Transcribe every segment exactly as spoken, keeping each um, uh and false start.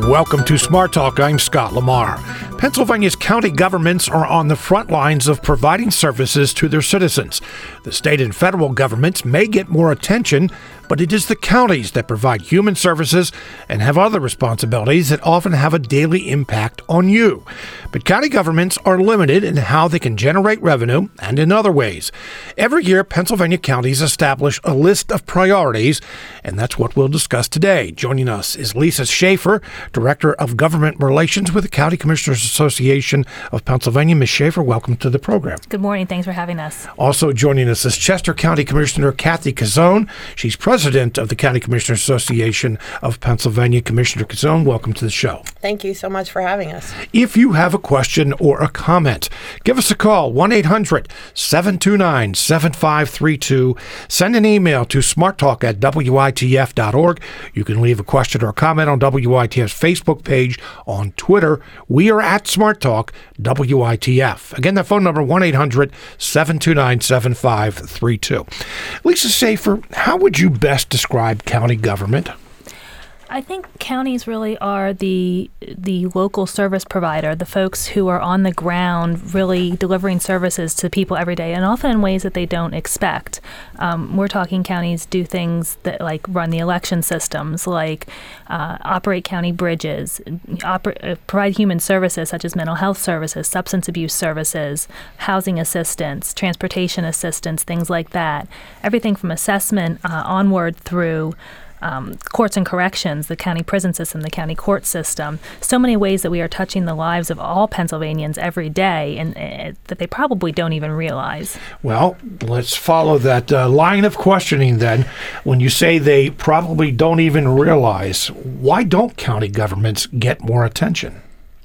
Welcome to Smart Talk. I'm Scott Lamar. Pennsylvania's county governments are on the front lines of providing services to their citizens. The state and federal governments may get more attention, but it is the counties that provide human services and have other responsibilities that often have a daily impact on you. But county governments are limited in how they can generate revenue and in other ways. Every year, Pennsylvania counties establish a list of priorities, and that's what we'll discuss today. Joining us is Lisa Schaefer, Director of Government Relations with the County Commissioners Association of Pennsylvania. Miz Schaefer, welcome to the program. Good morning. Thanks for having us. Also joining us is Chester County Commissioner Kathy Cazzone. She's President of the County Commissioners Association of Pennsylvania. Commissioner Cazzone, welcome to the show. Thank you so much for having us. If you have a question or a comment, give us a call, one eight hundred seven two nine seven five three two. Send an email to smarttalk at W I T F dot org. You can leave a question or a comment on W I T F's Facebook page, on Twitter. We are at Smart Talk W I T F. Again, that phone number, one eight hundred seven two nine seven five three two. Lisa Schaefer, how would you best describe county government? I think counties really are the the local service provider, the folks who are on the ground really delivering services to people every day, and often in ways that they don't expect. Um, we're talking counties do things that like run the election systems, like uh, operate county bridges, oper- uh, provide human services such as mental health services, substance abuse services, housing assistance, transportation assistance, things like that. Everything from assessment uh, onward through Um, courts and corrections, the county prison system, the county court system, so many ways that we are touching the lives of all Pennsylvanians every day, and uh, that they probably don't even realize. Well, let's follow that uh, line of questioning then. When you say they probably don't even realize, why don't county governments get more attention?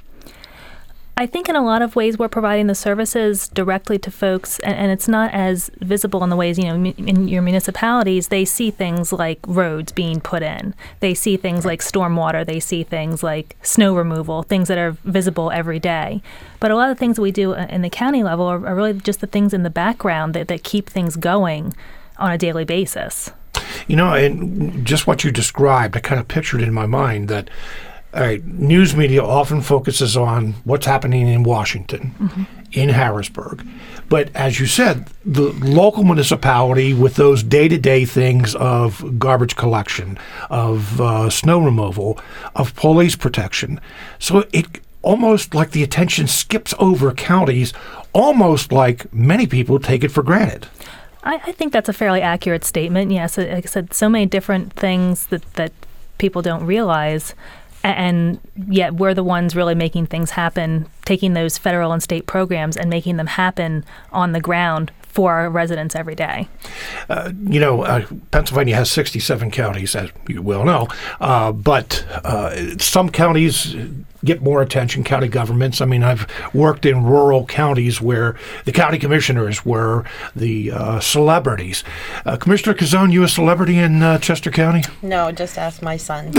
I think in a lot of ways we're providing the services directly to folks, and, and it's not as visible in the ways, you know, in your municipalities, they see things like roads being put in. They see things like stormwater. They see things like snow removal, things that are visible every day. But a lot of the things that we do in the county level are, are really just the things in the background that, that keep things going on a daily basis. You know, and just what you described, I kind of pictured in my mind that all right, news media often focuses on what's happening in Washington, mm-hmm. in Harrisburg. But as you said, the local municipality with those day-to-day things of garbage collection, of uh, snow removal, of police protection. So it almost like the attention skips over counties, almost like many people take it for granted. I, I think that's a fairly accurate statement. Yes, like I said, so many different things that, that people don't realize. And yet we're the ones really making things happen, taking those federal and state programs and making them happen on the ground for our residents every day. Uh, you know, uh, Pennsylvania has sixty-seven counties, as you well know, uh, but uh, some counties get more attention, county governments. I mean, I've worked in rural counties where the county commissioners were the uh, celebrities. Uh, Commissioner Cazzone, you a celebrity in uh, Chester County? No, just ask my son.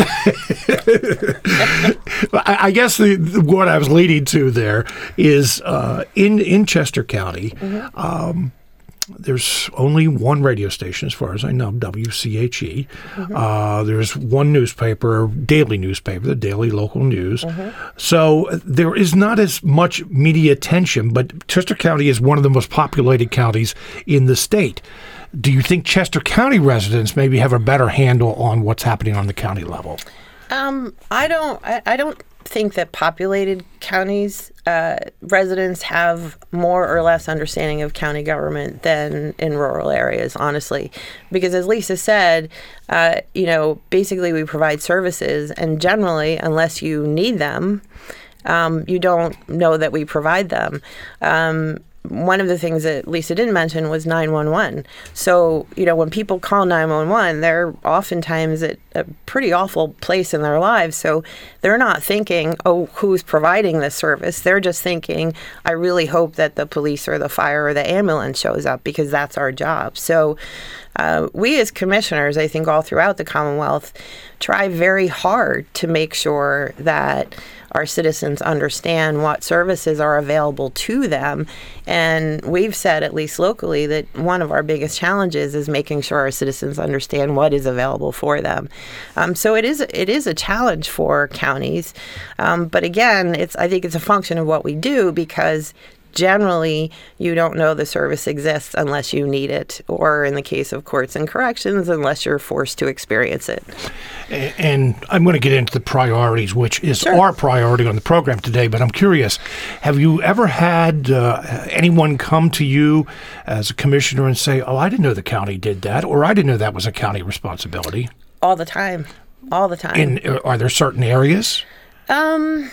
I, I guess the, the, what I was leading to there is uh, in, in Chester County, mm-hmm. um, there's only one radio station, as far as I know, W C H E. Mm-hmm. Uh, there's one newspaper, daily newspaper, the Daily Local News. Mm-hmm. So there is not as much media attention, but Chester County is one of the most populated counties in the state. Do you think Chester County residents maybe have a better handle on what's happening on the county level? Um, I don't. I, I don't think that populated counties uh, residents have more or less understanding of county government than in rural areas, honestly. Because as Lisa said, uh, you know, basically we provide services, and generally, unless you need them, um, you don't know that we provide them. Um, One of the things that Lisa didn't mention was nine one one. So, you know, when people call nine one one, they're oftentimes at a pretty awful place in their lives. So they're not thinking, oh, who's providing this service? They're just thinking, I really hope that the police or the fire or the ambulance shows up because that's our job. So uh, we as commissioners, I think all throughout the Commonwealth, try very hard to make sure that our citizens understand what services are available to them. And we've said, at least locally, that one of our biggest challenges is making sure our citizens understand what is available for them. Um, so it is it is a challenge for counties. Um, but again, it's I think it's a function of what we do, because generally, you don't know the service exists unless you need it, or in the case of courts and corrections, unless you're forced to experience it. And I'm going to get into the priorities, which is Sure. our priority on the program today, but I'm curious, have you ever had uh, anyone come to you as a commissioner and say, oh, I didn't know the county did that, or I didn't know that was a county responsibility? All the time. All the time. In, are there certain areas? Um...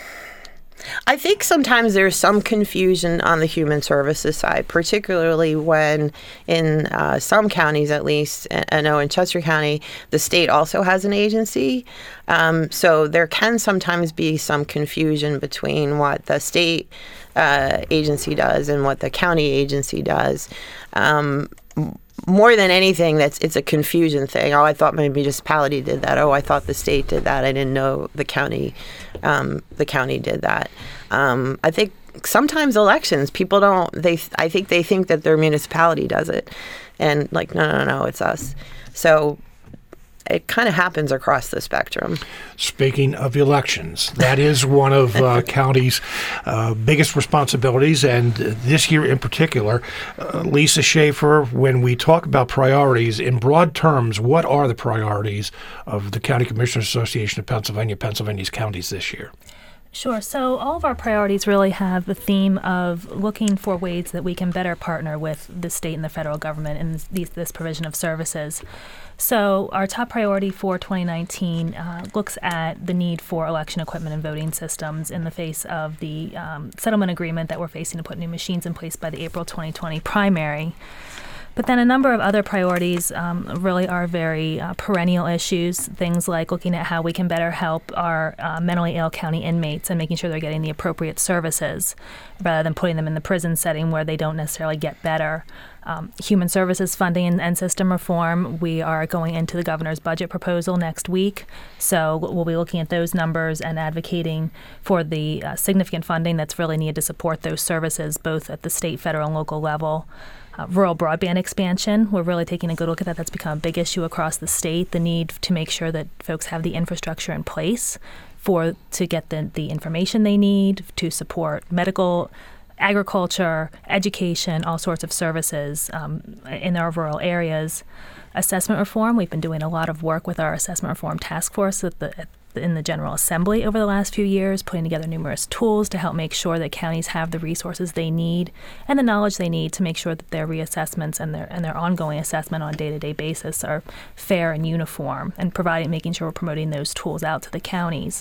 I think sometimes there's some confusion on the human services side, particularly when in uh, some counties, at least, I know in Chester County, the state also has an agency. Um, so there can sometimes be some confusion between what the state uh, agency does and what the county agency does. Um, More than anything, that's it's a confusion thing. Oh, I thought my municipality did that. Oh, I thought the state did that. I didn't know the county, um, the county did that. Um, I think sometimes elections, people don't. They, I think they think that their municipality does it, and like, no, no, no, it's us. So it kind of happens across the spectrum. Speaking of elections, that is one of uh, county's uh, biggest responsibilities, and this year in particular, uh, Lisa Schaefer, when we talk about priorities, in broad terms, what are the priorities of the County Commissioners Association of Pennsylvania, Pennsylvania's counties this year? Sure. So all of our priorities really have the theme of looking for ways that we can better partner with the state and the federal government in this, this provision of services. So our top priority for twenty nineteen uh, looks at the need for election equipment and voting systems in the face of the um, settlement agreement that we're facing to put new machines in place by the April twenty twenty primary. But then a number of other priorities um, really are very uh, perennial issues, things like looking at how we can better help our uh, mentally ill county inmates and making sure they're getting the appropriate services rather than putting them in the prison setting where they don't necessarily get better. Um, human services funding and, and system reform, we are going into the governor's budget proposal next week. So we'll be looking at those numbers and advocating for the uh, significant funding that's really needed to support those services, both at the state, federal, and local level. Uh, rural broadband expansion, we're really taking a good look at that. That's become a big issue across the state, the need to make sure that folks have the infrastructure in place for to get the, the information they need to support medical, agriculture, education, all sorts of services um, in our rural areas. Assessment reform, we've been doing a lot of work with our assessment reform task force at the, at in the General Assembly over the last few years, putting together numerous tools to help make sure that counties have the resources they need and the knowledge they need to make sure that their reassessments and their and their ongoing assessment on a day-to-day basis are fair and uniform, and providing making sure we're promoting those tools out to the counties.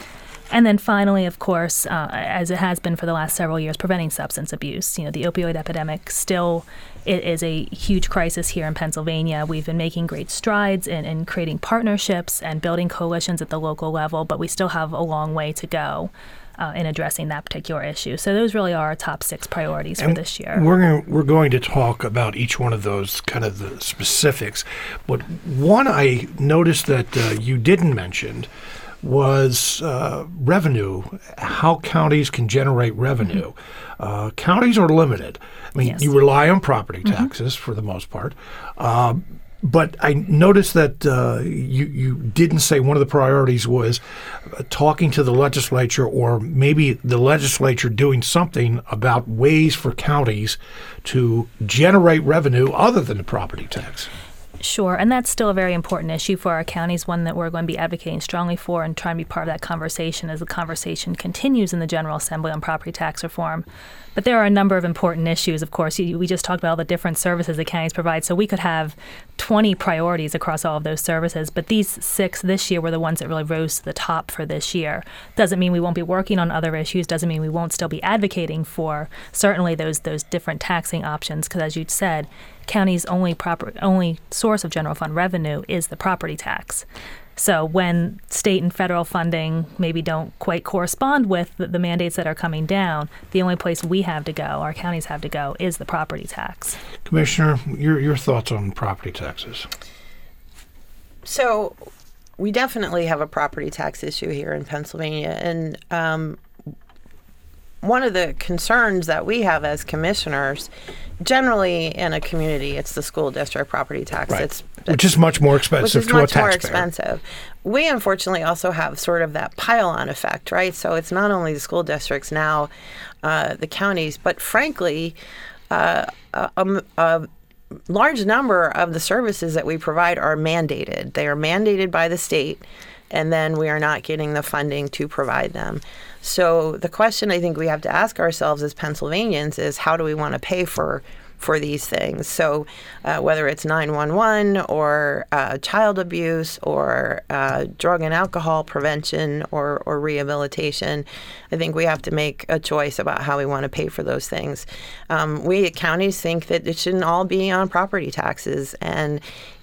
And then finally, of course, uh, as it has been for the last several years, preventing substance abuse. You know, the opioid epidemic still it is a huge crisis here in Pennsylvania. We've been making great strides in, in creating partnerships and building coalitions at the local level, but we still have a long way to go uh, in addressing that particular issue. So those really are our top six priorities and for this year. We're going, we're going to talk about each one of those, kind of the specifics. But one I noticed that uh, you didn't mention was uh, revenue, how counties can generate revenue. Mm-hmm. Uh, counties are limited. I mean, yes. You rely on property taxes mm-hmm. for the most part. Uh, but I noticed that uh, you, you didn't say one of the priorities was uh, talking to the legislature, or maybe the legislature doing something about ways for counties to generate revenue other than the property tax. Sure, and that's still a very important issue for our counties, one that we're going to be advocating strongly for and trying to be part of that conversation as the conversation continues in the General Assembly on property tax reform. But there are a number of important issues, of course. You, we just talked about all the different services that counties provide, so we could have twenty priorities across all of those services, but these six this year were the ones that really rose to the top for this year. Doesn't mean we won't be working on other issues, doesn't mean we won't still be advocating for certainly those those different taxing options, because as you said, county's only proper only source of general fund revenue is the property tax. So when state and federal funding maybe don't quite correspond with the, the mandates that are coming down, the only place we have to go, our counties have to go, is the property tax. Commissioner, your your thoughts on property taxes? So we definitely have a property tax issue here in Pennsylvania. And um, one of the concerns that we have as commissioners, generally in a community, it's the school district property tax. Right. It's, which is much more expensive which is to a much more taxpayer. expensive. We unfortunately also have sort of that pile-on effect, right? So it's not only the school districts now, uh, the counties, but frankly, uh, a, a, a large number of the services that we provide are mandated. They are mandated by the state, and then we are not getting the funding to provide them. So the question I think we have to ask ourselves as Pennsylvanians is, how do we want to pay for for these things? So uh, whether it's nine one one or uh, child abuse or uh, drug and alcohol prevention or, or rehabilitation, I think we have to make a choice about how we want to pay for those things. Um, we at counties think that it shouldn't all be on property taxes. And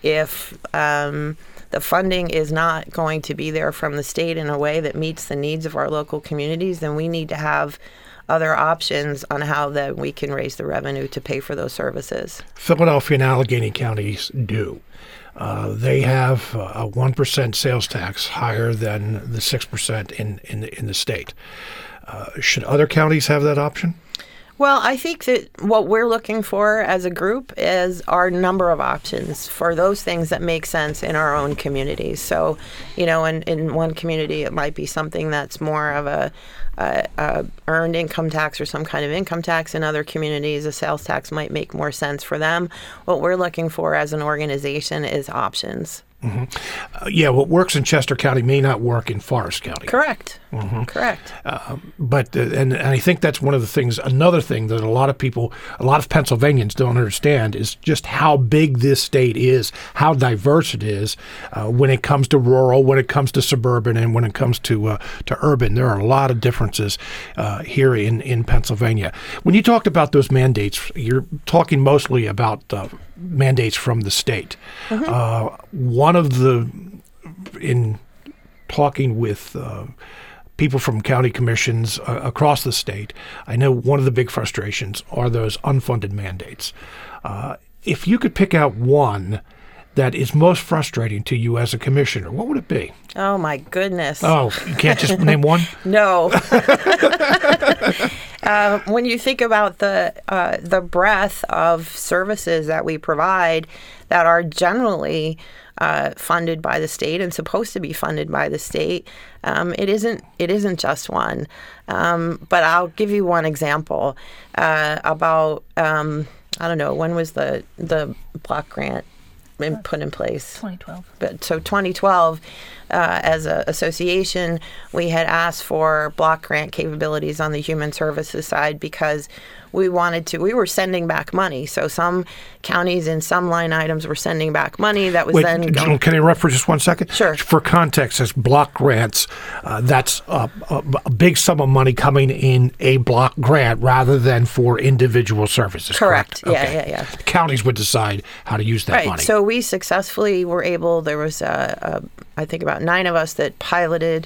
if um, the funding is not going to be there from the state in a way that meets the needs of our local communities, then we need to have other options on how that we can raise the revenue to pay for those services. Philadelphia and Allegheny counties do. Uh, they have a one percent sales tax higher than the six percent in, in, in the state. Uh, should other counties have that option? Well, I think that what we're looking for as a group is our number of options for those things that make sense in our own communities. So, you know, in, in one community, it might be something that's more of a, a, a earned income tax or some kind of income tax. In other communities, a sales tax might make more sense for them. What we're looking for as an organization is options. Mm-hmm. Uh, yeah, what works in Chester County may not work in Forest County. Correct. Mm-hmm. Correct. Uh, but uh, and, and I think that's one of the things. Another thing that a lot of people, a lot of Pennsylvanians don't understand is just how big this state is, how diverse it is uh, when it comes to rural, when it comes to suburban, and when it comes to uh, to urban. There are a lot of differences uh, here in in Pennsylvania. When you talked about those mandates, you're talking mostly about uh, mandates from the state. Mm-hmm. Uh, one of the in talking with uh, people from county commissions uh, across the state, I know one of the big frustrations are those unfunded mandates. Uh, if you could pick out one that is most frustrating to you as a commissioner, what would it be? Oh, my goodness. Oh, you can't just name one? No. uh, when you think about the uh, the breadth of services that we provide that are generally uh, funded by the state and supposed to be funded by the state, um, it isn't it isn't just one. Um, but I'll give you one example uh, about um, I don't know, when was the the block grant been put in place? twenty twelve. But so twenty twelve, uh, as an association, we had asked for block grant capabilities on the human services side because we wanted to, we were sending back money. So some counties in some line items were sending back money that was Wait, then going. Can I interrupt for just one second? Sure. For context, as block grants, uh, that's a, a, a big sum of money coming in a block grant rather than for individual services. Correct. Correct? Yeah, okay. yeah, yeah. Counties would decide how to use that Right. money. So we successfully were able, there was, uh, uh, I think, about nine of us that piloted.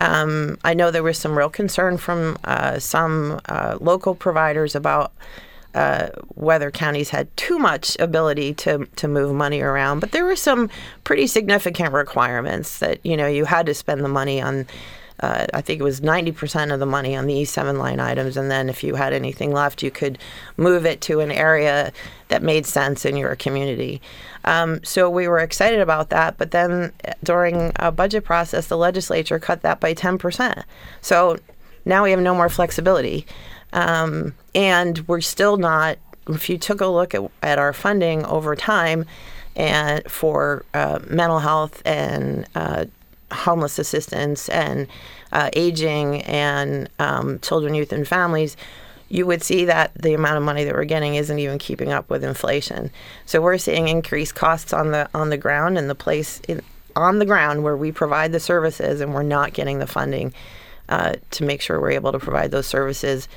Um, I know there was some real concern from uh, some uh, local providers about uh, whether counties had too much ability to to move money around. But there were some pretty significant requirements that, you know, you had to spend the money on, uh, I think it was ninety percent of the money on the E seven line items. And then if you had anything left, you could move it to an area that made sense in your community. Um, so we were excited about that. But then during a budget process, the legislature cut that by ten percent. So now we have no more flexibility. Um, and we're still not, if you took a look at, at our funding over time and for uh, mental health and uh, homeless assistance and uh, aging and um, children, youth, and families, you would see that the amount of money that we're getting isn't even keeping up with inflation. So we're seeing increased costs on the on the ground and the place in, on the ground where we provide the services, and we're not getting the funding uh, to make sure we're able to provide those services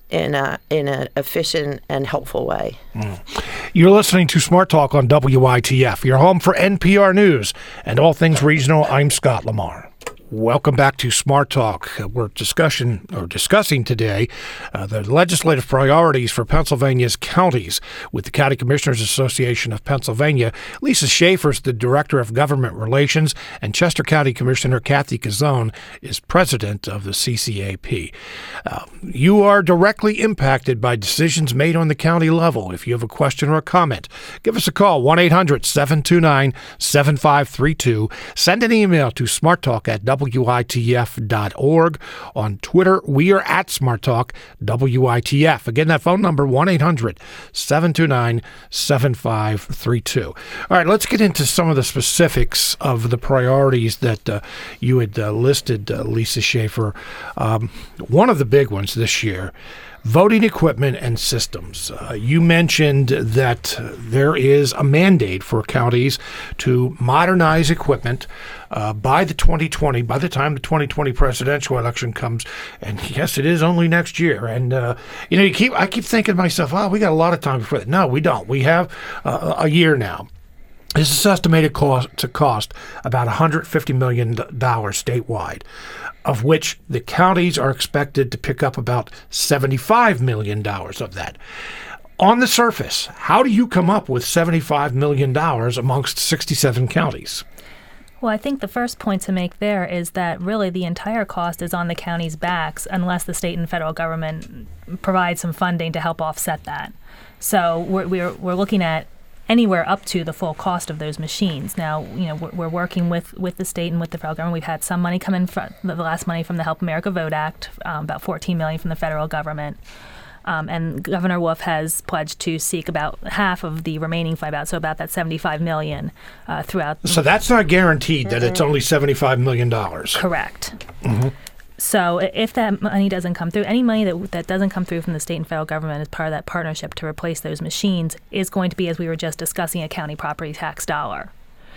in a in an efficient and helpful way. Mm. You're listening to Smart Talk on W I T F, your home for N P R News and all things regional. I'm Scott Lamar. Welcome back to Smart Talk. We're discussion or discussing today uh, the legislative priorities for Pennsylvania's counties with the County Commissioners Association of Pennsylvania. Lisa Schaefer is the Director of Government Relations, and Chester County Commissioner Kathy Cazzone is President of the C C A P. Uh, you are directly impacted by decisions made on the county level. If you have a question or a comment, give us a call, one eight hundred seven two nine seven five three two. Send an email to smarttalk at W I T F dot org. On Twitter, we are at SmartTalk W I T F. Again, that phone number, one eight hundred seven two nine seven five three two. All right, let's get into some of the specifics of the priorities that uh, you had uh, listed, uh, Lisa Schaefer. Um, one of the big ones this year, voting equipment and systems. Uh, you mentioned that uh, there is a mandate for counties to modernize equipment uh, by the twenty twenty, by the time the twenty twenty presidential election comes. And yes, it is only next year. And, uh, you know, you keep I keep thinking to myself, oh, we got a lot of time before that. No, we don't. We have uh, a year now. This is estimated cost to cost about one hundred fifty million dollars statewide, of which the counties are expected to pick up about seventy-five million dollars of that. On the surface, how do you come up with seventy-five million dollars amongst sixty-seven counties? Well, I think the first point to make there is that really the entire cost is on the county's backs unless the state and federal government provide some funding to help offset that. So we're we're, we're looking at anywhere up to the full cost of those machines. Now, you know, we're, we're working with, with the state and with the federal government. We've had some money come in, from the last money from the Help America Vote Act, um, about fourteen million dollars from the federal government. Um, and Governor Wolf has pledged to seek about half of the remaining five out, so about that seventy-five million dollars uh, throughout. So that's not guaranteed that it's only seventy-five million dollars. Correct. Mm-hmm. So if that money doesn't come through, any money that that doesn't come through from the state and federal government as part of that partnership to replace those machines is going to be, as we were just discussing, a county property tax dollar.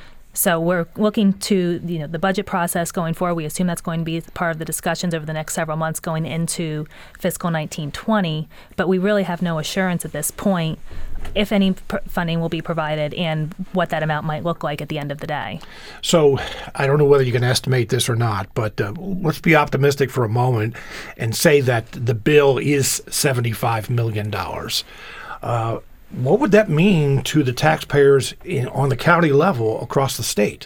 So we're looking to, you know, the budget process going forward. We assume that's going to be part of the discussions over the next several months going into fiscal nineteen twenty. But we really have no assurance at this point if any pr- funding will be provided and what that amount might look like at the end of the day. So I don't know whether you can estimate this or not, but uh, let's be optimistic for a moment and say that the bill is seventy-five million dollars. Uh, what would that mean to the taxpayers in, on the county level across the state?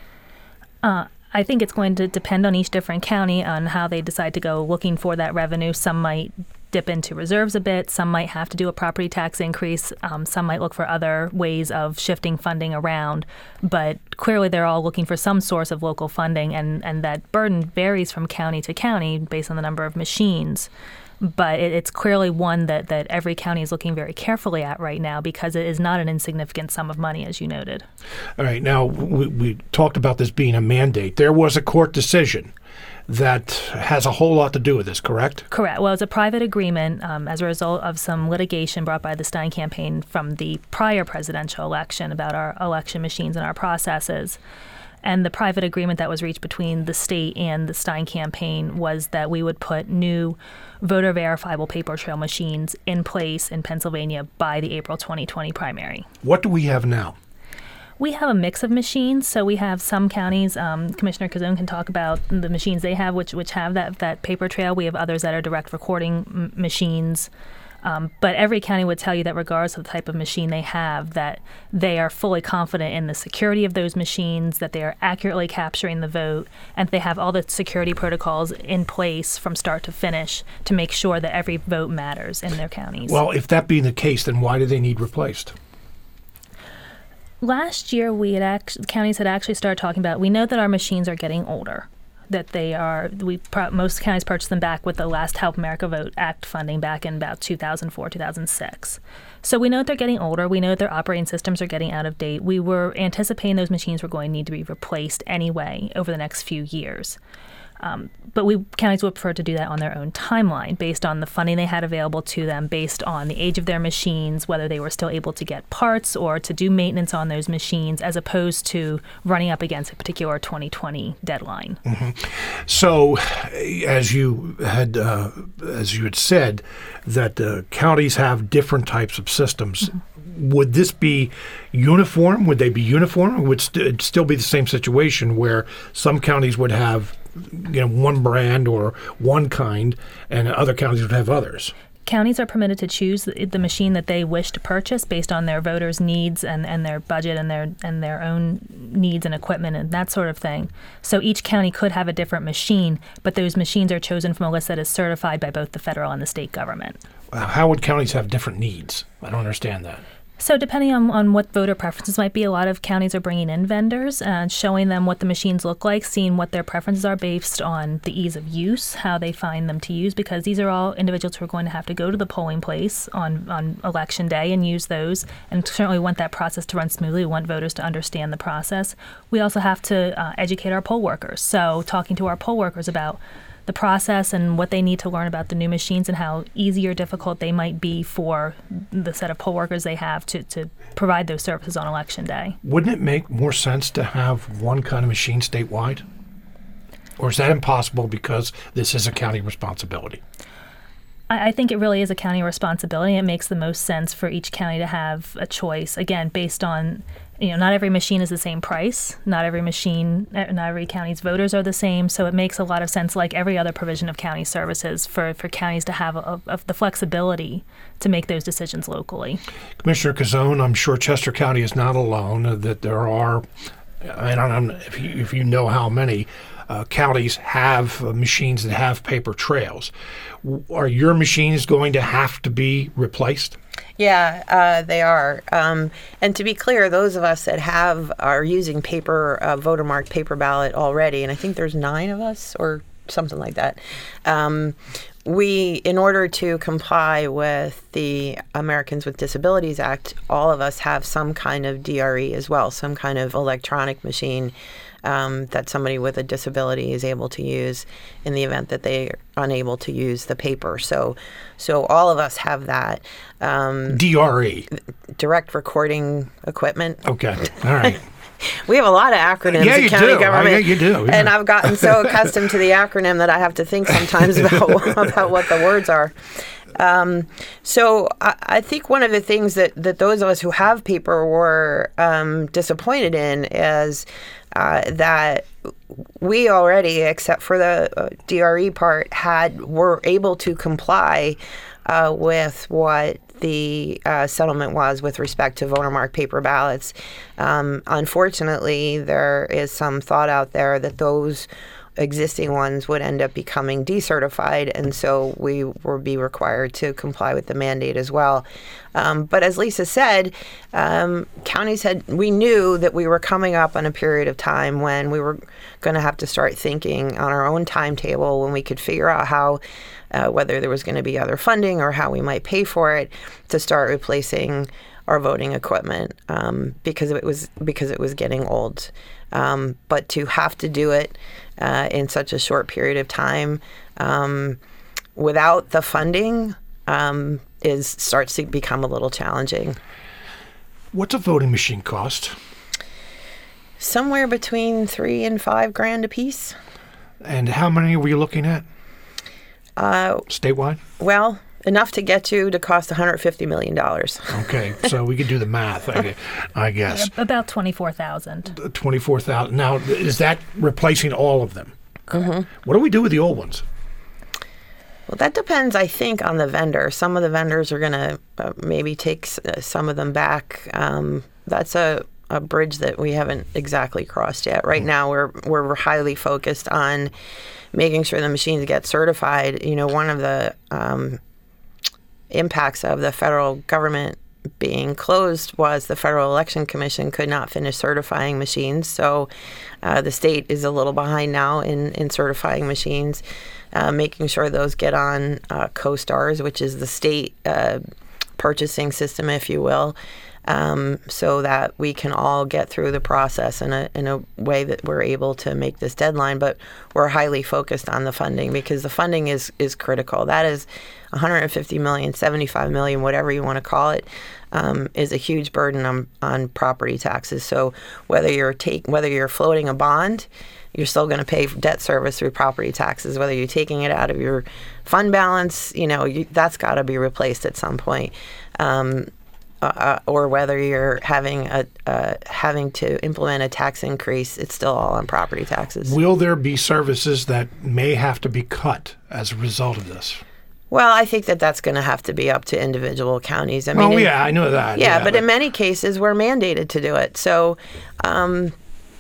Uh, I think it's going to depend on each different county on how they decide to go looking for that revenue. Some might dip into reserves a bit. Some might have to do a property tax increase. Um, some might look for other ways of shifting funding around. But clearly they're all looking for some source of local funding, and, and that burden varies from county to county based on the number of machines. But it, it's clearly one that, that every county is looking very carefully at right now because it is not an insignificant sum of money, as you noted. All right. Now, we, we talked about this being a mandate. There was a court decision that has a whole lot to do with this, correct? Correct. Well, it's a private agreement um, as a result of some litigation brought by the Stein campaign from the prior presidential election about our election machines and our processes. And the private agreement that was reached between the state and the Stein campaign was that we would put new voter verifiable paper trail machines in place in Pennsylvania by the April twenty twenty primary. What do we have now? We have a mix of machines. So we have some counties, um, Commissioner Cazzone can talk about the machines they have, which which have that, that paper trail. We have others that are direct recording m- machines. Um, but every county would tell you that regardless of the type of machine they have, that they are fully confident in the security of those machines, that they are accurately capturing the vote, and they have all the security protocols in place from start to finish to make sure that every vote matters in their counties. Well, if that being the case, then why do they need replaced? Last year, we had act- counties had actually started talking about, we know that our machines are getting older. That they are, we pro- most counties purchased them back with the last Help America Vote Act funding back in about two thousand four, two thousand six. So we know that they're getting older. We know that their operating systems are getting out of date. We were anticipating those machines were going to need to be replaced anyway over the next few years. Um, but we counties would prefer to do that on their own timeline, based on the funding they had available to them, based on the age of their machines, whether they were still able to get parts or to do maintenance on those machines, as opposed to running up against a particular twenty twenty deadline. Mm-hmm. So, as you had uh, as you had said, that uh, counties have different types of systems. Mm-hmm. Would this be uniform? Would they be uniform? Or would st- it still be the same situation where some counties would have, you know, one brand or one kind, and other counties would have others? Counties are permitted to choose the, the machine that they wish to purchase based on their voters' needs and, and their budget and their and their own needs and equipment and that sort of thing. So each county could have a different machine, but those machines are chosen from a list that is certified by both the federal and the state government. How would counties have different needs? I don't understand that. So depending on, on what voter preferences might be, a lot of counties are bringing in vendors and showing them what the machines look like, seeing what their preferences are based on the ease of use, how they find them to use, because these are all individuals who are going to have to go to the polling place on, on election day and use those, and certainly want that process to run smoothly. We want voters to understand the process. We also have to uh, educate our poll workers. So talking to our poll workers about the process and what they need to learn about the new machines and how easy or difficult they might be for the set of poll workers they have to, to provide those services on election day. Wouldn't it make more sense to have one kind of machine statewide? Or is that impossible because this is a county responsibility? I, I think it really is a county responsibility. It makes the most sense for each county to have a choice, again, based on, you know, not every machine is the same price. Not every machine, not every county's voters are the same. So it makes a lot of sense, like every other provision of county services, for, for counties to have a, a, the flexibility to make those decisions locally. Commissioner Cazzone, I'm sure Chester County is not alone, uh, that there are, I don't know if you, if you know how many, uh, counties have uh, machines that have paper trails. W- are your machines going to have to be replaced? Yeah, uh, they are. Um, and to be clear, those of us that have are using paper, uh, voter marked paper ballot already, and I think there's nine of us or something like that. Um, we, in order to comply with the Americans with Disabilities Act, all of us have some kind of D R E as well, some kind of electronic machine um, that somebody with a disability is able to use in the event that they are unable to use the paper. So, so all of us have that. Um, D R E. Direct recording equipment. Okay. All right. We have a lot of acronyms yeah, in you county do. government. I, yeah, you do. Yeah. And I've gotten so accustomed to the acronym that I have to think sometimes about about what the words are. Um, so I, I think one of the things that, that those of us who have paper were um, disappointed in is uh, that we already, except for the uh, D R E part, had were able to comply uh, with what the uh, settlement was with respect to voter marked paper ballots. Um, unfortunately, there is some thought out there that those existing ones would end up becoming decertified, and so we will be required to comply with the mandate as well. Um, but as Lisa said, um, counties had, we knew that we were coming up on a period of time when we were going to have to start thinking on our own timetable, when we could figure out how, uh, whether there was going to be other funding or how we might pay for it, to start replacing our voting equipment um, because it was because it was getting old. Um, but to have to do it uh, in such a short period of time um, without the funding um, is starts to become a little challenging. What's a voting machine cost? Somewhere between three and five grand a piece. And how many were you looking at? Uh, Statewide? Well, enough to get you to cost one hundred fifty million dollars. Okay, so we could do the math, I, I guess. About twenty-four thousand. twenty-four thousand. Now, is that replacing all of them? Mm-hmm. What do we do with the old ones? Well, that depends, I think, on the vendor. Some of the vendors are going to uh, maybe take s- uh, some of them back. Um, that's a, a bridge that we haven't exactly crossed yet. Right mm-hmm. now, we're we're highly focused on making sure the machines get certified. You know, one of the um, impacts of the federal government being closed was the Federal Election Commission could not finish certifying machines. So uh, the state is a little behind now in, in certifying machines, uh, making sure those get on uh, CoStars, which is the state uh, purchasing system, if you will. um, so that we can all get through the process in a in a way that we're able to make this deadline. But we're highly focused on the funding because the funding is is critical. That is one hundred fifty million dollars, seventy-five million dollars, whatever you want to call it, um, is a huge burden on, on property taxes. So whether you're take whether you're floating a bond, you're still going to pay debt service through property taxes. Whether you're taking it out of your fund balance, you know, you, that's got to be replaced at some point. Um, uh, or whether you're having a uh, having to implement a tax increase, it's still all on property taxes. Will there be services that may have to be cut as a result of this? Well, I think that that's going to have to be up to individual counties. I mean, oh, in, yeah, I know that. Yeah, yeah but, but in many cases, we're mandated to do it. So, um,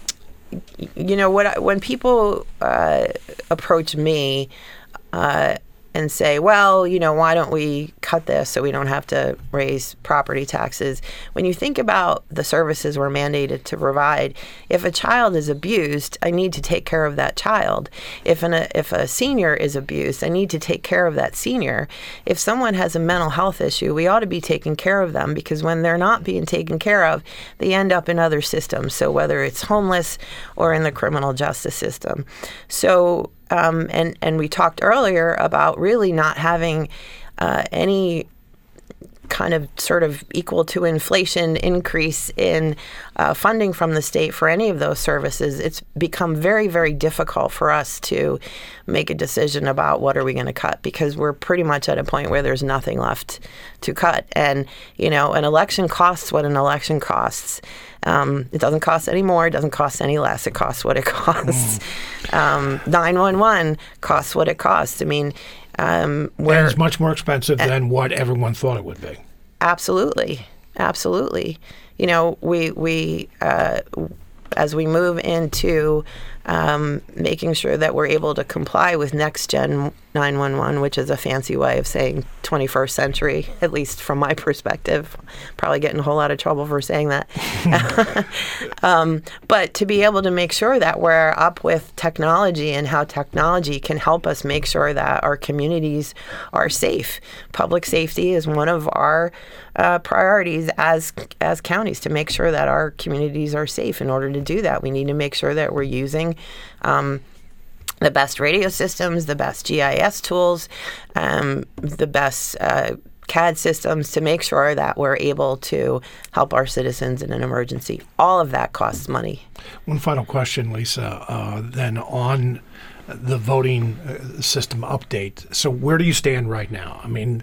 you know, what I, when people uh, approach me uh, and say, well, you know, why don't we cut this so we don't have to raise property taxes? When you think about the services we're mandated to provide, if a child is abused, I need to take care of that child. If an, if a senior is abused, I need to take care of that senior. If someone has a mental health issue, we ought to be taking care of them, because when they're not being taken care of, they end up in other systems. So whether it's homeless or in the criminal justice system. So Um, and, and we talked earlier about really not having uh, any kind of sort of equal to inflation increase in uh, funding from the state for any of those services. It's become very, very difficult for us to make a decision about what are we going to cut, because we're pretty much at a point where there's nothing left to cut. And, you know, an election costs what an election costs. Um, it doesn't cost any more. It doesn't cost any less. It costs what it costs. Mm. Um, nine one one costs what it costs. I mean, um, where it's much more expensive uh, than what everyone thought it would be. Absolutely, absolutely. You know, we we uh, as we move into um, making sure that we're able to comply with Next Gen nine one one, which is a fancy way of saying twenty-first century, at least from my perspective. Probably get in a whole lot of trouble for saying that. um, but to be able to make sure that we're up with technology and how technology can help us make sure that our communities are safe. Public safety is one of our uh, priorities as as counties, to make sure that our communities are safe. In order to do that, we need to make sure that we're using um, the best radio systems, the best G I S tools, um, the best uh, C A D systems, to make sure that we're able to help our citizens in an emergency. All of that costs money. One final question, Lisa, uh, then on the voting system update. So where do you stand right now? I mean,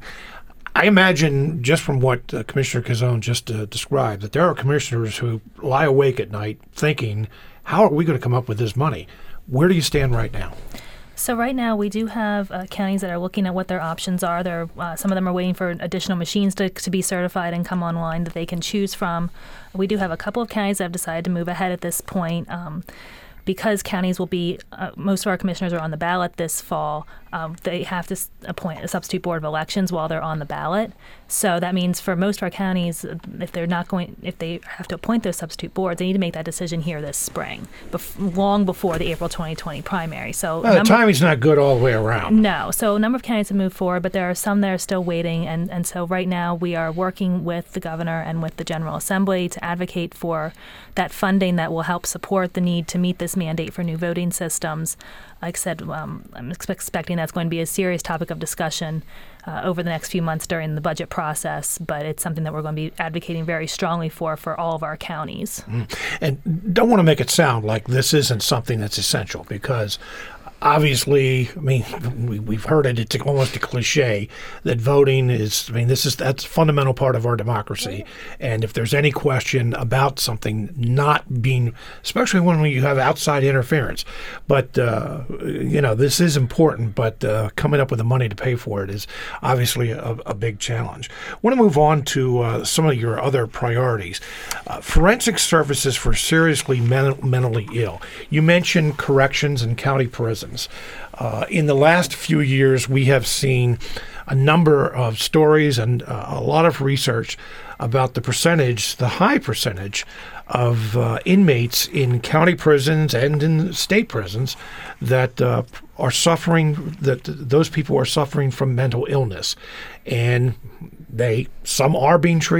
I imagine, just from what uh, Commissioner Cazzone just uh, described, that there are commissioners who lie awake at night thinking, how are we going to come up with this money? Where do you stand right now? So right now we do have uh, counties that are looking at what their options are. They're, uh, some of them are waiting for additional machines to, to be certified and come online that they can choose from. We do have a couple of counties that have decided to move ahead at this point. Um, because counties will be, uh, most of our commissioners are on the ballot this fall, um, they have to s- appoint a substitute board of elections while they're on the ballot. So that means for most of our counties, if they're not going, if they have to appoint those substitute boards, they need to make that decision here this spring, bef- long before the April twenty twenty primary. So well, the timing's not good all the way around. No. So a number of counties have moved forward, but there are some that are still waiting. And, and so right now we are working with the governor and with the General Assembly to advocate for that funding that will help support the need to meet this mandate for new voting systems. Like I said, um, I'm expect- expecting that's going to be a serious topic of discussion uh, over the next few months during the budget process, but it's something that we're going to be advocating very strongly for for all of our counties. Mm. And don't want to make it sound like this isn't something that's essential, because obviously, I mean, we, we've heard it, it's almost a cliche that voting is, I mean, this is, that's a fundamental part of our democracy. And if there's any question about something not being, especially when you have outside interference, but, uh, you know, this is important, but uh, coming up with the money to pay for it is obviously a, a big challenge. I want to move on to uh, some of your other priorities. Uh, forensic services for seriously men- mentally ill. You mentioned corrections and county prisons. Uh, in the last few years, we have seen a number of stories and uh, a lot of research about the percentage, the high percentage of uh, inmates in county prisons and in state prisons that uh, are suffering, that those people are suffering from mental illness. And they, some are being treated,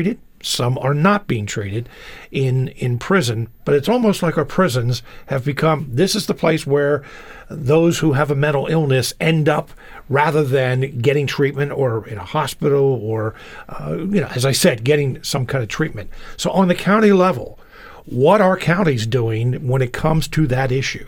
some are not being treated in in prison. But it's almost like our prisons have become, this is the place where those who have a mental illness end up, rather than getting treatment or in a hospital or, uh, you know, as I said, getting some kind of treatment. So on the county level, what are counties doing when it comes to that issue?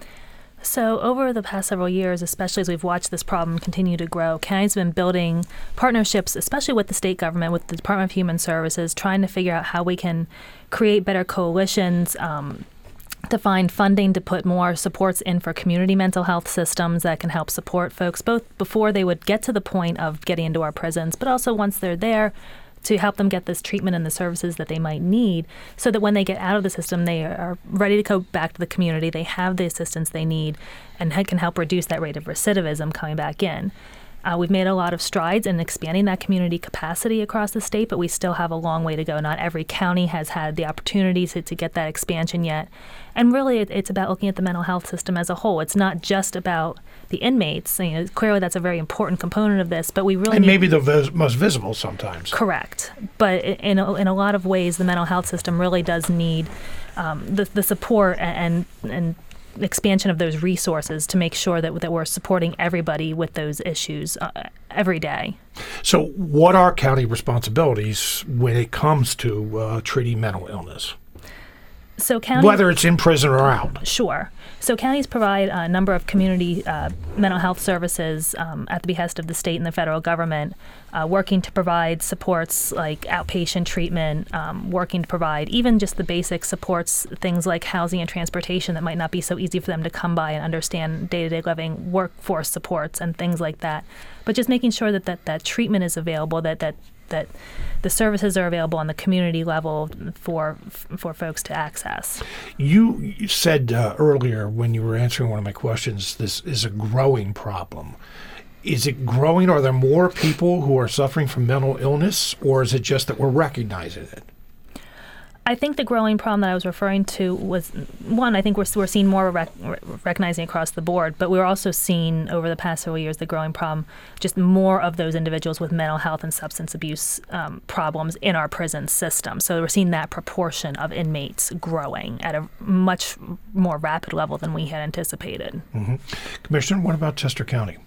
So over the past several years, especially as we've watched this problem continue to grow, counties have been building partnerships, especially with the state government, with the Department of Human Services, trying to figure out how we can create better coalitions, um, to find funding to put more supports in for community mental health systems that can help support folks, both before they would get to the point of getting into our prisons, but also once they're there, to help them get this treatment and the services that they might need, so that when they get out of the system, they are ready to go back to the community, they have the assistance they need, and can help reduce that rate of recidivism coming back in. Uh, we've made a lot of strides in expanding that community capacity across the state, but we still have a long way to go. Not every county has had the opportunity to, to get that expansion yet. And really, it, it's about looking at the mental health system as a whole. It's not just about the inmates. You know, clearly, that's a very important component of this, but we really and need, maybe the vis- most visible sometimes. Correct. But in a, in a lot of ways, the mental health system really does need um, the, the support and and expansion of those resources to make sure that that we're supporting everybody with those issues uh, every day. So what are county responsibilities when it comes to uh, treating mental illness? So county, whether it's in prison or out. Sure. So counties provide a number of community uh, mental health services um, at the behest of the state and the federal government, uh, working to provide supports like outpatient treatment, um, working to provide even just the basic supports, things like housing and transportation that might not be so easy for them to come by and understand day-to-day living, workforce supports and things like that. But just making sure that that, that treatment is available, that that that the services are available on the community level for for folks to access. You said uh, earlier when you were answering one of my questions, this is a growing problem. Is it growing? Are there more people who are suffering from mental illness, or is it just that we're recognizing it? I think the growing problem that I was referring to was, one, I think we're, we're seeing more rec- recognizing across the board, but we're also seeing over the past several years the growing problem, just more of those individuals with mental health and substance abuse um, problems in our prison system. So we're seeing that proportion of inmates growing at a much more rapid level than we had anticipated. Mm-hmm. Commissioner, what about Chester County?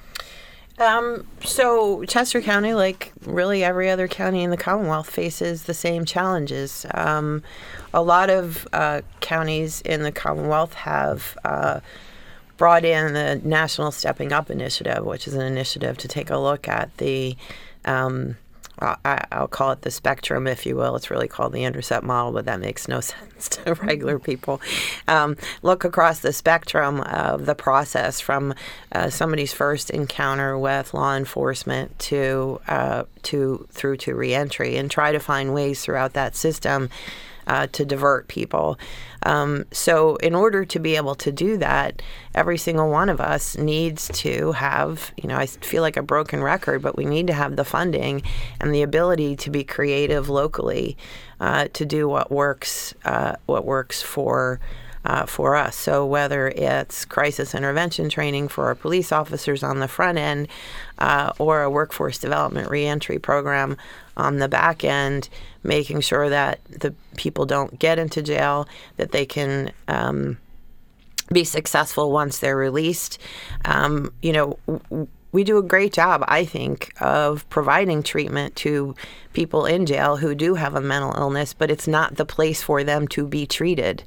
Um, so Chester County, like really every other county in the Commonwealth, faces the same challenges. Um, a lot of uh, counties in the Commonwealth have uh, brought in the National Stepping Up Initiative, which is an initiative to take a look at the um, I, I'll call it the spectrum, if you will. It's really called the intercept model, but that makes no sense to regular people. Um, look across the spectrum of the process from uh, somebody's first encounter with law enforcement to uh, to through to reentry, and try to find ways throughout that system Uh, to divert people. Um, so in order to be able to do that, every single one of us needs to have, you know, I feel like a broken record, but we need to have the funding and the ability to be creative locally uh, to do what works, uh, what works for Uh, for us. So whether it's crisis intervention training for our police officers on the front end uh, or a workforce development reentry program on the back end, making sure that the people don't get into jail, that they can um, be successful once they're released. Um, you know, w- we do a great job, I think, of providing treatment to people in jail who do have a mental illness, but it's not the place for them to be treated.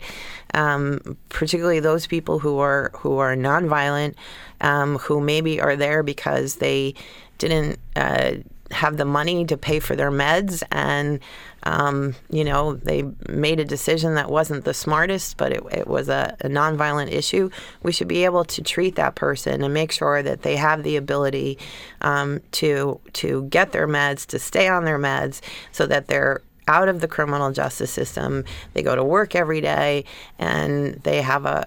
Um, particularly those people who are who are nonviolent, um, who maybe are there because they didn't uh, have the money to pay for their meds, and um, you know, they made a decision that wasn't the smartest, but it, it was a, a nonviolent issue. We should be able to treat that person and make sure that they have the ability um, to to get their meds, to stay on their meds, so that they're out of the criminal justice system. They go to work every day, and they have a,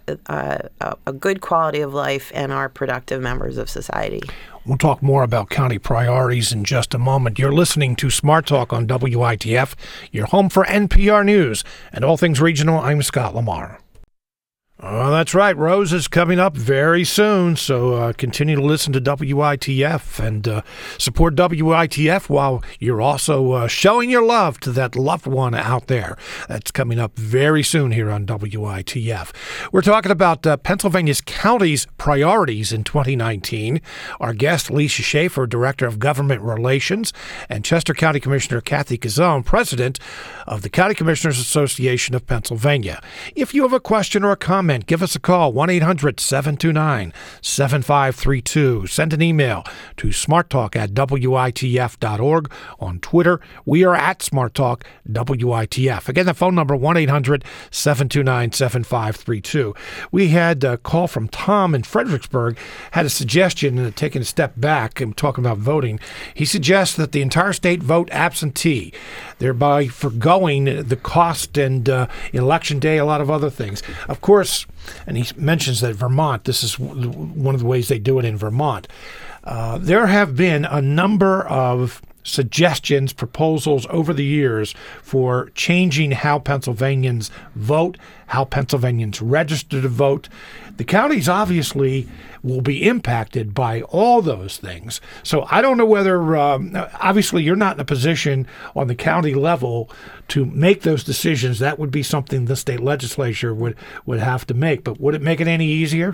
a, a good quality of life and are productive members of society. We'll talk more about county priorities in just a moment. You're listening to Smart Talk on W I T F, your home for N P R News and all things regional. I'm Scott Lamar. Oh, that's right. Rose is coming up very soon, so uh, continue to listen to W I T F and uh, support W I T F while you're also uh, showing your love to that loved one out there. That's coming up very soon here on W I T F. We're talking about uh, Pennsylvania's county's priorities in twenty nineteen. Our guest, Lisa Schaefer, Director of Government Relations, and Chester County Commissioner Kathy Cazzone, President of the County Commissioners Association of Pennsylvania. If you have a question or a comment, give us a call, one eight hundred seven two nine seven five three two. Send an email to smarttalk at W I T F dot org. On Twitter, we are at SmartTalk W I T F. Again, the phone number, one eight hundred seven two nine seven five three two. We had a call from Tom in Fredericksburg, had a suggestion, and taking a step back and talking about voting. He suggests that the entire state vote absentee, thereby foregoing the cost and uh, election day, a lot of other things. Of course, and he mentions that Vermont, this is one of the ways they do it in Vermont. Uh, there have been a number of suggestions, proposals over the years for changing how Pennsylvanians vote, how Pennsylvanians register to vote. The counties obviously will be impacted by all those things. So I don't know whether, um, obviously you're not in a position on the county level to make those decisions. That would be something the state legislature would, would have to make. But would it make it any easier?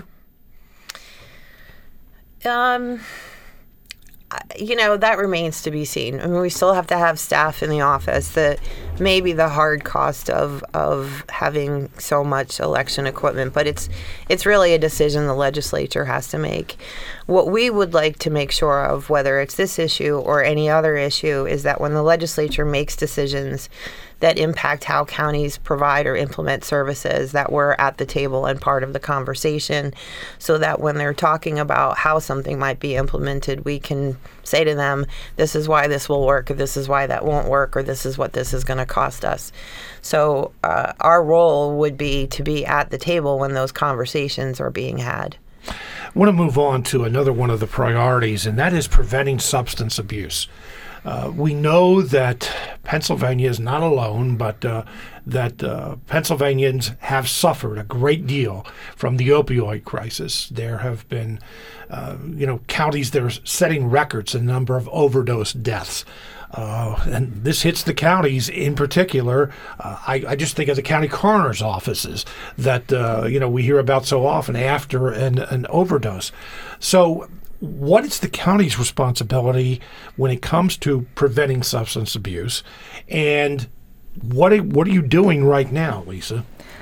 Um... You know, that remains to be seen. I mean, we still have to have staff in the office. That may be the hard cost of of having so much election equipment, but it's it's really a decision the legislature has to make. What we would like to make sure of, whether it's this issue or any other issue, is that when the legislature makes decisions that impact how counties provide or implement services, that we're at the table and part of the conversation, so that when they're talking about how something might be implemented, we can say to them, this is why this will work, or this is why that won't work, or this is what this is going to cost us. So uh, our role would be to be at the table when those conversations are being had. I want to move on to another one of the priorities, and that is preventing substance abuse. Uh, we know that Pennsylvania is not alone, but uh, that uh, Pennsylvanians have suffered a great deal from the opioid crisis. There have been, uh, you know, counties that are setting records in the number of overdose deaths. Uh, and this hits the counties in particular. Uh, I, I just think of the county coroner's offices that, uh, you know, we hear about so often after an, an overdose. So what is the county's responsibility when it comes to preventing substance abuse? And what are, what are you doing right now, Lisa?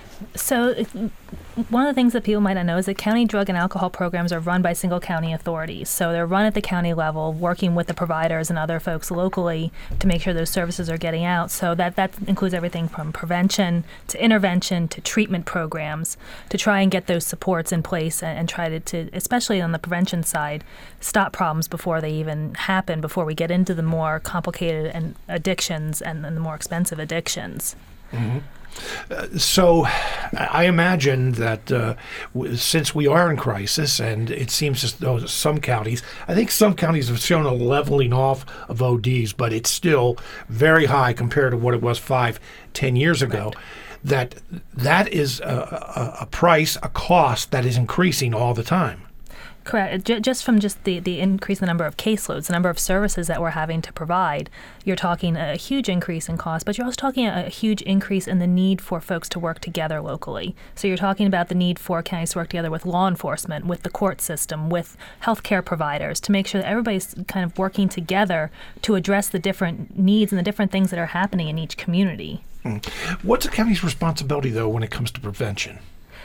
So one of the things that people might not know is that county drug and alcohol programs are run by single county authorities. So they're run at the county level, working with the providers and other folks locally to make sure those services are getting out. So that, that includes everything from prevention to intervention to treatment programs to try and get those supports in place and, and try to, to, especially on the prevention side, stop problems before they even happen, before we get into the more complicated and addictions and, and the more expensive addictions. Mm-hmm. Uh, so I imagine that uh, w- since we are in crisis, and it seems as though some counties, I think some counties have shown a leveling off of O Ds, but it's still very high compared to what it was five, ten years ago, right. that that is a, a, a price, a cost that is increasing all the time. Correct. J- just from just the, the increase in the number of caseloads, the number of services that we're having to provide, you're talking a huge increase in cost, but you're also talking a, a huge increase in the need for folks to work together locally. So you're talking about the need for counties to work together with law enforcement, with the court system, with healthcare providers, to make sure that everybody's kind of working together to address the different needs and the different things that are happening in each community. Hmm. What's a county's responsibility, though, when it comes to prevention?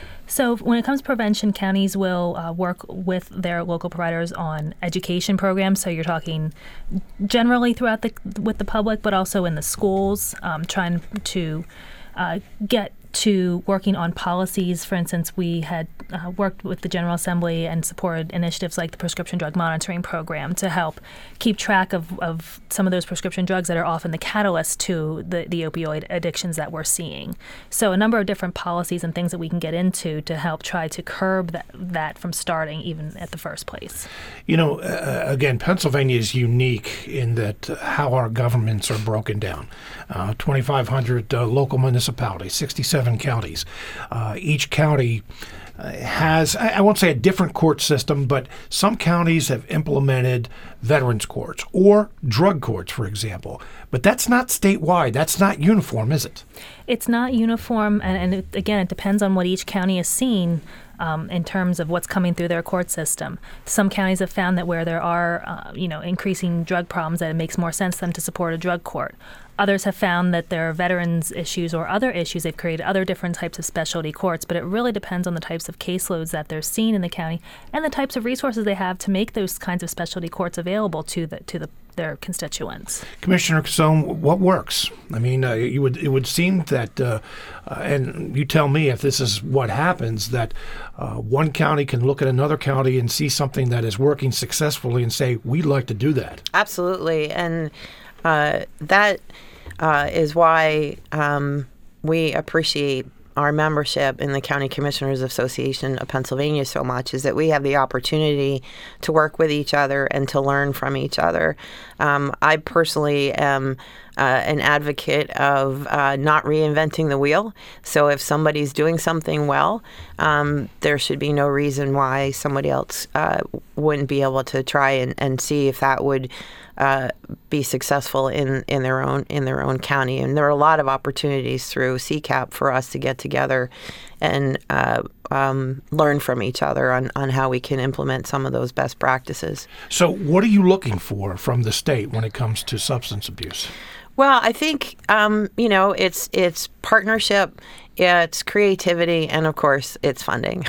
So when it comes to prevention, counties will uh, work with their local providers on education programs. So you're talking generally throughout the with the public, but also in the schools, um, trying to uh, get to working on policies. For instance, we had uh, worked with the General Assembly and supported initiatives like the Prescription Drug Monitoring Program to help keep track of, of some of those prescription drugs that are often the catalyst to the, the opioid addictions that we're seeing. So a number of different policies and things that we can get into to help try to curb that, that from starting even at the first place. You know, uh, again, Pennsylvania is unique in that how our governments are broken down. Uh, twenty-five hundred uh, local municipalities, sixty-seven seven counties. Uh, each county uh, has, I, I won't say a different court system, but some counties have implemented veterans courts or drug courts, for example. But that's not statewide. That's not uniform, is it? It's not uniform, and, and it, again, it depends on what each county has seen um, in terms of what's coming through their court system. Some counties have found that where there are, uh, you know, increasing drug problems, that it makes more sense for them to support a drug court. Others have found that there are veterans issues or other issues. They've created other different types of specialty courts, but it really depends on the types of caseloads that they're seeing in the county and the types of resources they have to make those kinds of specialty courts available to the to the their constituents. Commissioner Casone, what works? I mean, uh, you would it would seem that, uh, uh, and you tell me if this is what happens, that uh, one county can look at another county and see something that is working successfully and say, we'd like to do that. Absolutely, and uh, that uh, is why um, we appreciate our membership in the County Commissioners Association of Pennsylvania so much, is that we have the opportunity to work with each other and to learn from each other. Um, I personally am uh, an advocate of uh, not reinventing the wheel. So if somebody's doing something well, um, there should be no reason why somebody else uh, wouldn't be able to try and, and see if that would Uh, be successful in, in their own in their own county. And there are a lot of opportunities through C CAP for us to get together and uh, um, learn from each other on, on how we can implement some of those best practices. So what are you looking for from the state when it comes to substance abuse? Well, I think, um, you know, it's it's partnership, it's creativity, and of course, it's funding.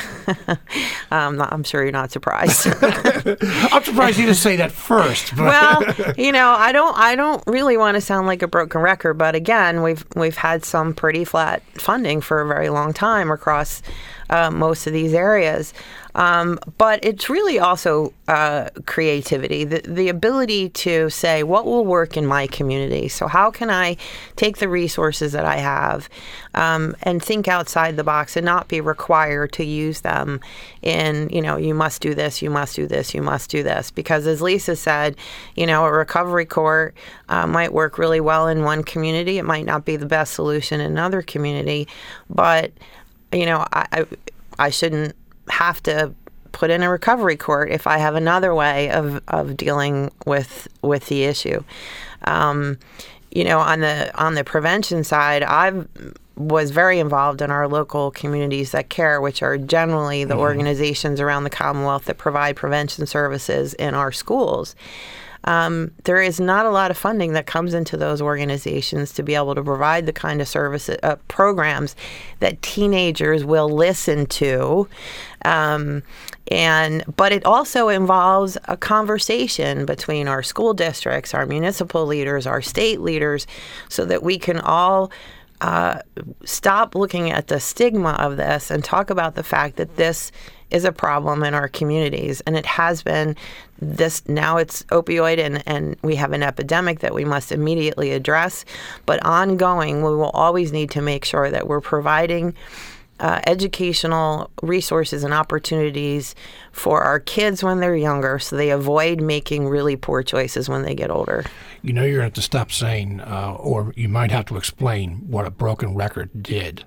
um, I'm sure you're not surprised. I'm surprised you didn't say that first. But. Well, you know, I don't, I don't really want to sound like a broken record, but again, we've we've had some pretty flat funding for a very long time across uh, most of these areas. Um, but it's really also uh, creativity, the, the ability to say, what will work in my community? So how can I take the resources that I have um, and think outside the box and not be required to use them in, you know, you must do this, you must do this, you must do this. Because as Lisa said, you know, a recovery court uh, might work really well in one community. It might not be the best solution in another community. But, you know, I, I, I shouldn't have to put in a recovery court if I have another way of, of dealing with with the issue. Um, you know, on the on the prevention side, I was very involved in our local communities that care, which are generally the mm-hmm. organizations around the Commonwealth that provide prevention services in our schools. Um, there is not a lot of funding that comes into those organizations to be able to provide the kind of services, uh, programs that teenagers will listen to. Um, and but it also involves a conversation between our school districts, our municipal leaders, our state leaders, so that we can all uh, stop looking at the stigma of this and talk about the fact that this is a problem in our communities. And it has been this, now it's opioid and, and we have an epidemic that we must immediately address. But ongoing, we will always need to make sure that we're providing uh, educational resources and opportunities for our kids when they're younger so they avoid making really poor choices when they get older. You know, you're going to have to stop saying, uh, or you might have to explain what a broken record did.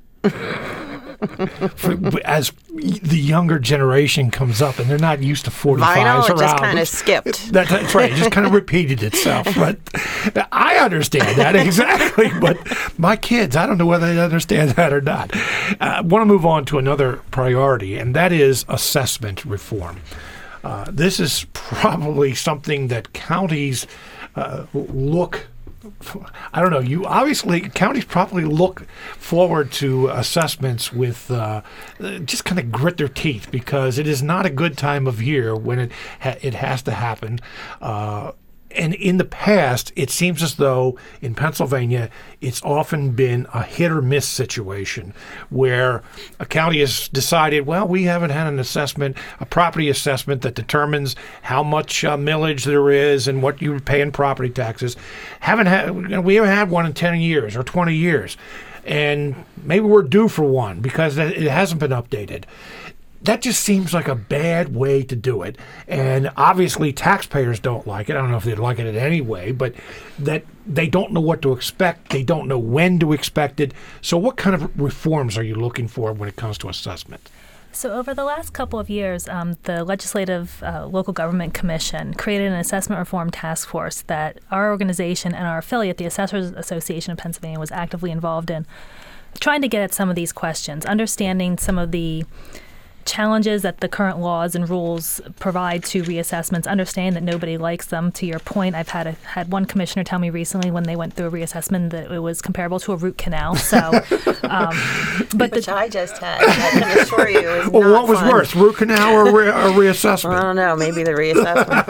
For, as the younger generation comes up and they're not used to forty-fives Vinyl, around. It just kind of skipped. That, that's right. It just kind of repeated itself. But I understand that exactly. But my kids, I don't know whether they understand that or not. I want to move on to another priority, and that is assessment reform. Uh, this is probably something that counties uh, look I don't know. You obviously, counties probably look forward to assessments with uh, just kind of grit their teeth because it is not a good time of year when it ha- it has to happen. Uh, and in the past, it seems as though in Pennsylvania, it's often been a hit or miss situation where a county has decided, well, we haven't had an assessment, a property assessment that determines how much uh, millage there is and what you pay in property taxes. Haven't had, we haven't had one in ten years or twenty years. And maybe we're due for one because it hasn't been updated. that just seems like a bad way to do it. And obviously taxpayers don't like it. I don't know if they'd like it in any way, but that they don't know what to expect. They don't know when to expect it. So what kind of reforms are you looking for when it comes to assessment? So over the last couple of years, um, the Legislative uh, Local Government Commission created an assessment reform task force that our organization and our affiliate, the Assessors Association of Pennsylvania, was actively involved in, trying to get at some of these questions, understanding some of the challenges that the current laws and rules provide to reassessments, understand that nobody likes them. To your point, I've had a, had one commissioner tell me recently when they went through a reassessment that it was comparable to a root canal. So, um, but Which the, I just had. I can assure you it was Well, not what was fun. worse, root canal or, re- or reassessment? I don't know. Maybe the reassessment.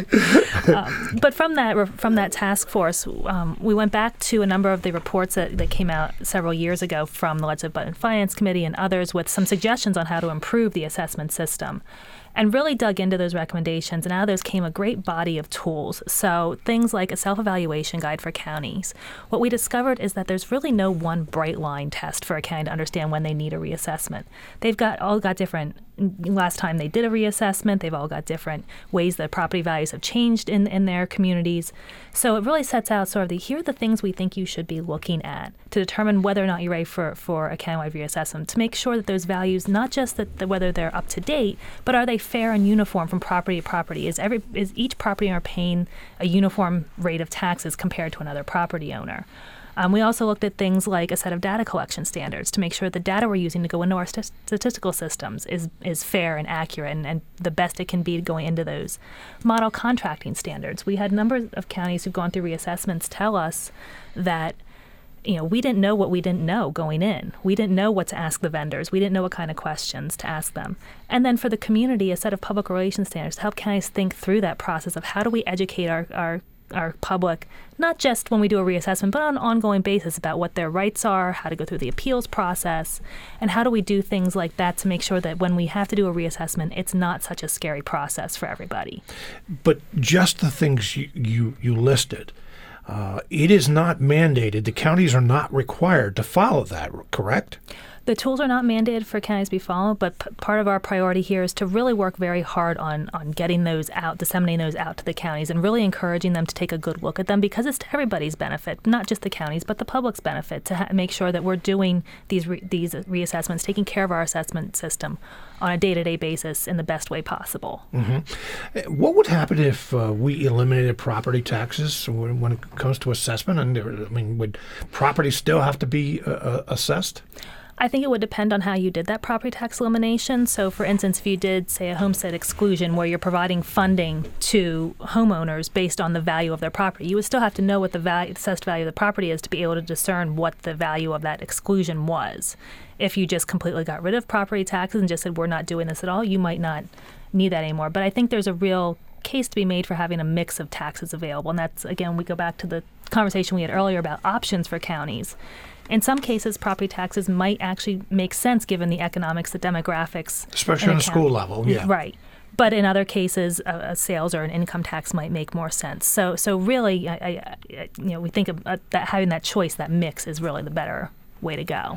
Okay. um, but from that from that task force, um, we went back to a number of the reports that, that came out several years ago from the Legislative Budget and Finance Committee and others with some suggestions on how to improve the assessment system, and really dug into those recommendations. And out of those came a great body of tools. So things like a self-evaluation guide for counties. What we discovered is that there's really no one bright line test for a county to understand when they need a reassessment. They've got all got different. Last time they did a reassessment, they've all got different ways that property values have changed in, in their communities. So it really sets out sort of the, here are the things we think you should be looking at to determine whether or not you're ready for, for a countywide reassessment, to make sure that those values, not just that the, whether they're up to date, but are they fair and uniform from property to property? Is every is each property owner paying a uniform rate of taxes compared to another property owner? Um, we also looked at things like a set of data collection standards to make sure the data we're using to go into our st- statistical systems is is fair and accurate and, and the best it can be going into those. Model contracting standards. We had a number of counties who've gone through reassessments tell us that you know, we didn't know what we didn't know going in. We didn't know what to ask the vendors. We didn't know what kind of questions to ask them. And then for the community, a set of public relations standards to help counties think through that process of how do we educate our, our our public, not just when we do a reassessment, but on an ongoing basis about what their rights are, how to go through the appeals process, and how do we do things like that to make sure that when we have to do a reassessment, it's not such a scary process for everybody. But just the things you, you, you listed, uh, it is not mandated. The counties are not required to follow that, correct? The tools are not mandated for counties to be followed, but p- part of our priority here is to really work very hard on, on getting those out, disseminating those out to the counties, and really encouraging them to take a good look at them because it's to everybody's benefit, not just the counties, but the public's benefit, to ha- make sure that we're doing these re- these reassessments, taking care of our assessment system on a day-to-day basis in the best way possible. Mm-hmm. What would happen if uh, we eliminated property taxes when, when it comes to assessment? And I mean, would property still have to be uh, assessed? I think it would depend on how you did that property tax elimination. So, for instance, if you did, say, a homestead exclusion where you're providing funding to homeowners based on the value of their property, you would still have to know what the value, assessed value of the property is to be able to discern what the value of that exclusion was. If you just completely got rid of property taxes and just said, we're not doing this at all, you might not need that anymore. But I think there's a real case to be made for having a mix of taxes available. And that's, again, we go back to the conversation we had earlier about options for counties. In some cases, property taxes might actually make sense given the economics, the demographics. Especially on a school level, yeah. Right. But in other cases, a, a sales or an income tax might make more sense. So, so really, I, I, you know, we think of uh, that having that choice, that mix, is really the better way to go.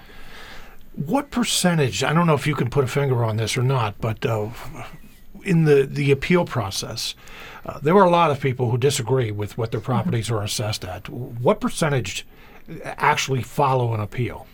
What percentage? I don't know if you can put a finger on this or not, but uh, in the the appeal process, uh, there were a lot of people who disagree with what their properties mm-hmm. are assessed at. What percentage actually follow an appeal?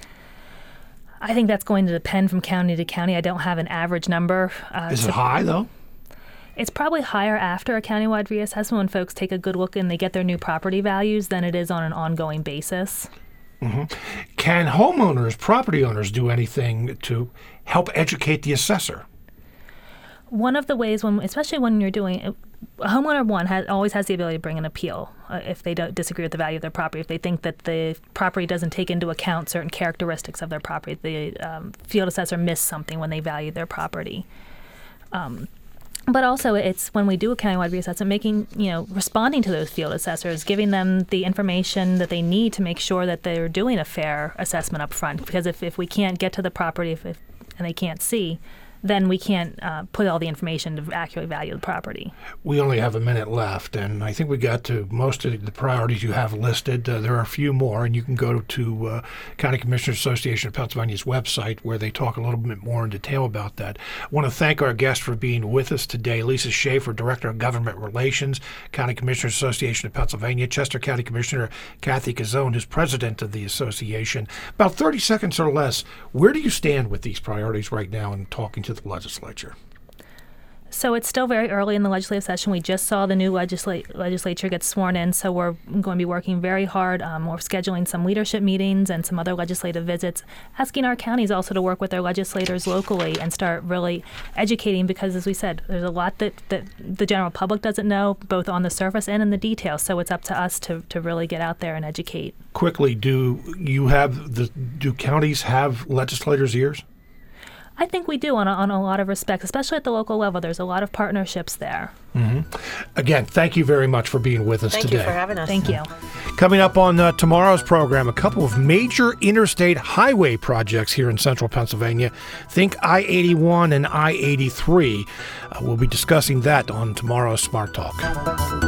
I think that's going to depend from county to county. I don't have an average number. Uh, Is it high, though? It's probably higher after a countywide reassessment when folks take a good look and they get their new property values than it is on an ongoing basis. Mm-hmm. Can homeowners, property owners, do anything to help educate the assessor? One of the ways, when, especially when you're doing it, a homeowner, one, has, always has the ability to bring an appeal uh, if they don't disagree with the value of their property, if they think that the property doesn't take into account certain characteristics of their property, the um, field assessor missed something when they valued their property. Um, but also, it's when we do a countywide reassessment, making, you know, responding to those field assessors, giving them the information that they need to make sure that they're doing a fair assessment up front. Because if, if we can't get to the property if, if, and they can't see, then we can't uh, put all the information to accurately value the property. We only have a minute left, and I think we got to most of the priorities you have listed. Uh, there are a few more, and you can go to uh, County Commissioners Association of Pennsylvania's website where they talk a little bit more in detail about that. I want to thank our guest for being with us today, Lisa Schaefer, Director of Government Relations, County Commissioners Association of Pennsylvania, Chester County Commissioner Kathy Cazzone, who's president of the association. About thirty seconds or less, where do you stand with these priorities right now in talking to the legislature? So it's still very early in the legislative session. We just saw the new legisla- legislature get sworn in, so we're going to be working very hard. Um, we're scheduling some leadership meetings and some other legislative visits, asking our counties also to work with their legislators locally and start really educating, because, as we said, there's a lot that, that the general public doesn't know, both on the surface and in the details. So it's up to us to, to really get out there and educate. Quickly, do you have the do counties have legislators' ears? I think we do on a, on a lot of respects, especially at the local level. There's a lot of partnerships there. Mm-hmm. Again, thank you very much for being with us thank today. Thank you for having us. Thank you. Coming up on uh, tomorrow's program, a couple of major interstate highway projects here in central Pennsylvania. Think I eighty-one and I eighty-three. Uh, we'll be discussing that on tomorrow's Smart Talk.